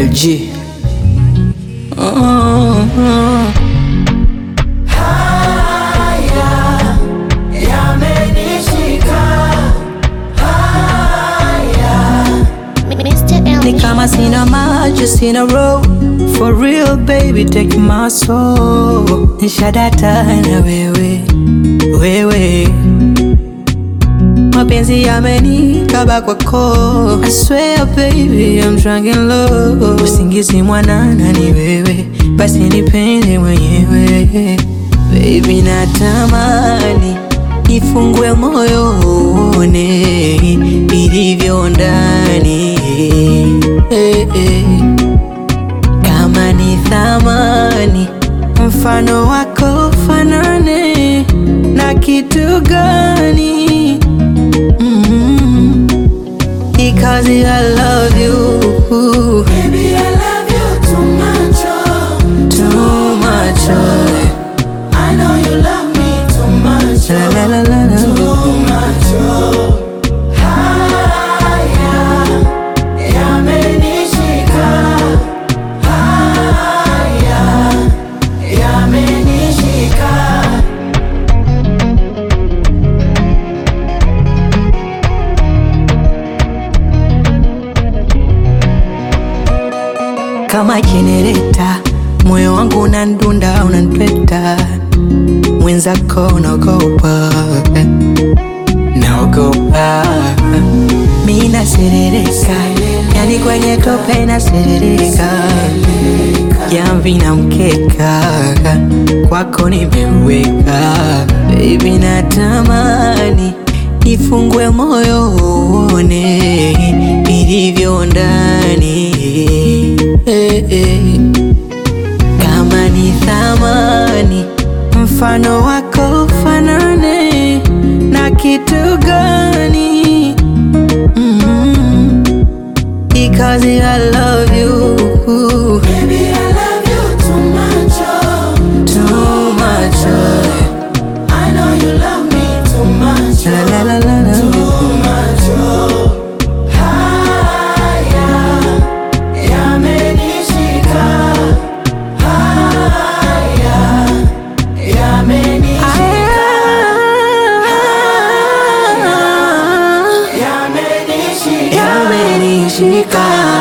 LG. Oh. Haya yamenishika, haya Ni kama sina macho, sina roho. For real baby, take my soul. Nishadata na wewe mapenzi yamenikaba kwako. I swear baby, I'm drunk in love. Usingizi mwanana ni wewe, basi nipende mwenyewe. Baby natamani nifungue moyo uone ilivyo ndani. Kama ni thamani mfano wako fanane na kitu gani? Because I love you. Baby, I love you too much, oh. Too much, I know you love me too much, la la la la la. too much, oh. Haya yamenishika, haya yamenishika. Kama jenereta, moyo wangu unandunda, unanipeta. Mwenzako naogopa, mi naserereka, yani kwenye tope naserereka. Jamvi na mkeka, kwako nimeweka. Baby natamani nifungue moyo uone ilivyo ndani. Kama ni thamani mfano wako fanane na kitu gani? Because I love you. Baby, I love you too much, oh. Too much, I know you love me too much, la la la la la. too much, oh. Haya yamenishika, haya yamenishika, yamenishika. Yamenishika.